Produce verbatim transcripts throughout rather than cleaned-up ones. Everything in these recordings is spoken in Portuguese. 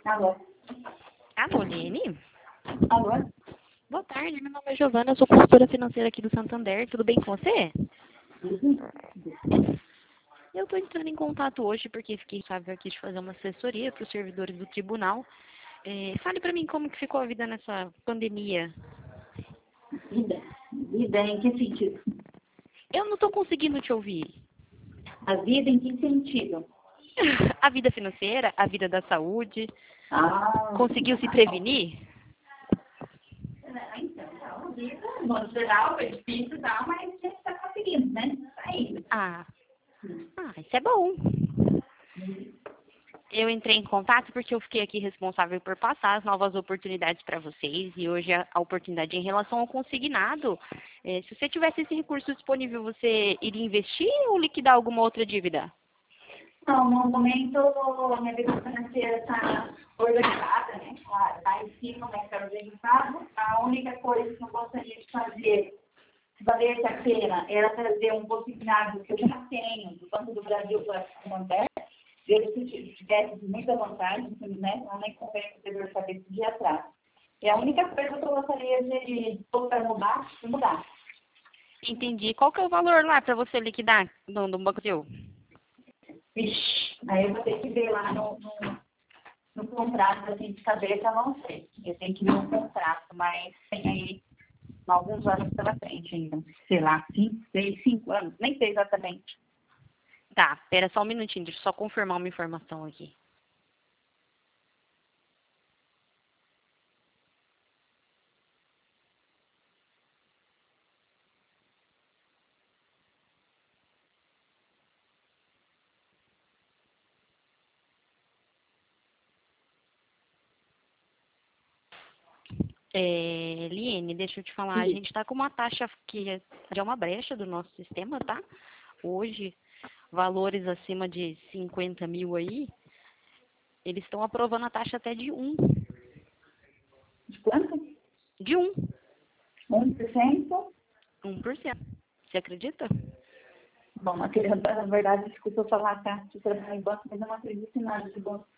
Alô? Alô, Lene? Alô? Boa tarde, meu nome é Giovana, eu sou consultora financeira aqui do Santander, tudo bem com você? Uhum. Eu estou entrando em contato hoje porque fiquei sábio aqui de fazer uma assessoria para os servidores do tribunal. É, fale para mim como que ficou a vida nessa pandemia. Vida. Vida em que sentido? Eu não estou conseguindo te ouvir. A vida em que sentido? A vida financeira, a vida da saúde. Ah. Conseguiu se prevenir? Então, a vida, no modo geral, é difícil, tá? Mas a gente está conseguindo, né? Tá indo. Ah, ah, isso é bom. Eu entrei em contato porque eu fiquei aqui responsável por passar as novas oportunidades para vocês e hoje a, a oportunidade em relação ao consignado. É, se você tivesse esse recurso disponível, você iria investir ou liquidar alguma outra dívida? Não, no momento, a minha vida financeira está organizada, né? Está em cima, mas está organizado. A única coisa que eu gostaria de fazer, se valesse a pena, era trazer um consignado que eu já tenho do Banco do Brasil para a Santander. Eu tivesse muita vantagem, né? Eu nem comprei o devedor de cabeça de dia atrás. E a única coisa que eu gostaria de para mudar, é mudar. Entendi. Qual que é o valor lá para você liquidar no, no Banco Seu? Vixe, aí eu vou ter que ver lá no, no, no contrato, assim, de cabeça, eu não sei. Eu tenho que ver no contrato, mas tem aí alguns anos pela frente ainda. Sei lá, cinco, seis, cinco anos, nem sei exatamente. Tá, espera só um minutinho, deixa eu só confirmar uma informação aqui. É, Liene, deixa eu te falar, a gente está com uma taxa que é é uma brecha do nosso sistema, tá? Hoje, valores acima de cinquenta mil aí, eles estão aprovando a taxa até de um. De quanto? De um. um por cento? um por cento. Você acredita? Bom, na verdade, desculpa eu falar, tá? Eu trabalho em banco, mas eu não acredito em nada de banco.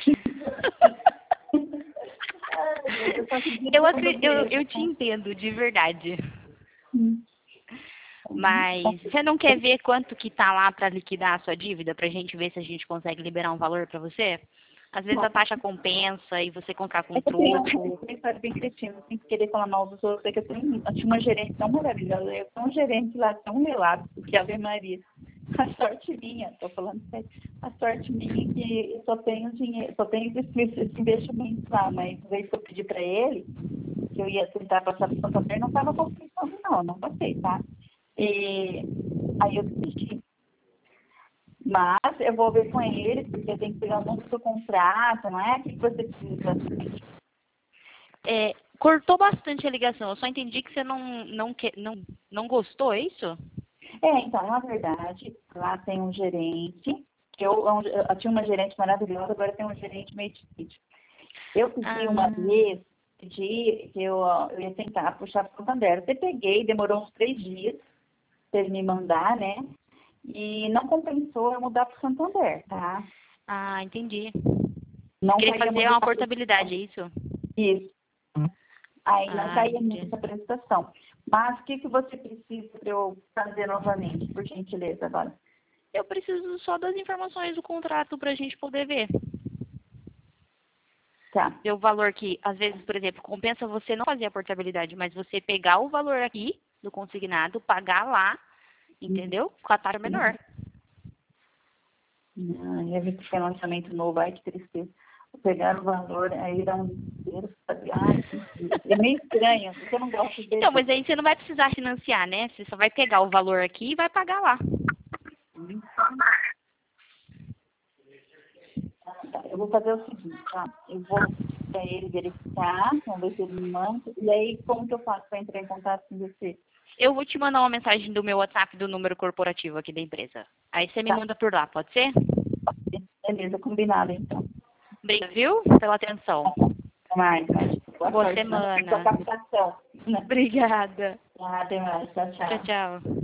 Eu, acredito, eu, eu te entendo, de verdade. Hum. Mas você não quer ver quanto que tá lá para liquidar a sua dívida, pra gente ver se a gente consegue liberar um valor para você? Às vezes a taxa compensa e você comprar com É que eu tenho troco. uma história bem cretina, sem querer falar mal dos outros, é que eu, tenho, eu tinha uma gerente tão maravilhosa, eu tenho um gerente lá tão melado, porque Ave Maria, a sorte minha, tô falando sério, a sorte minha é que eu só tenho dinheiro, só tenho esses investimentos lá, mas uma vez que eu pedi para ele, que eu ia tentar passar para o Santander, não estava compensando não, não passei, tá? E aí eu desisti. Mas eu vou ver com ele, porque eu tenho que pegar um monte do contrato, não é? O que você precisa? É, cortou bastante a ligação. Eu só entendi que você não, não, que, não, não gostou, é isso? É, então, na verdade, lá tem um gerente, que eu, eu, eu tinha uma gerente maravilhosa, agora tem um gerente meio difícil. Eu pedi Ah. uma vez, pedi que eu, eu ia tentar puxar para o Santander. Eu peguei, demorou uns três dias para ele me mandar, né? E não compensou eu mudar para o Santander, tá? Ah, entendi. Não Queria caía fazer muito uma portabilidade, é isso? isso. Aí não Ah, caía entendi. muito essa prestação. Mas o que, que você precisa para eu fazer novamente, por gentileza, agora? Eu preciso só das informações do contrato para a gente poder ver. Tá. Ver o valor que, às vezes, por exemplo, compensa você não fazer a portabilidade, mas você pegar o valor aqui do consignado, pagar lá, entendeu? Com a taxa menor. Ah, eu vi que tem lançamento novo, ai que tristeza. Pegar o valor, aí dá um dinheiro, sabe? Ai, é meio estranho, você não gosta dele. Então, mas aí você não vai precisar financiar, né? Você só vai pegar o valor aqui e vai pagar lá. Tá, eu vou fazer o seguinte, tá? Eu vou para ele verificar, vamos ver se ele me manda. E aí, como que eu faço para entrar em contato com você? Eu vou te mandar uma mensagem do meu WhatsApp do número corporativo aqui da empresa. Aí você me Tá, manda por lá, pode ser? beleza, combinado então. Obrigada, viu? Pela atenção. Até mais, mas boa Boa sorte na sua semana. captação. Obrigada. Até mais, tchau, tchau. Tchau, tchau.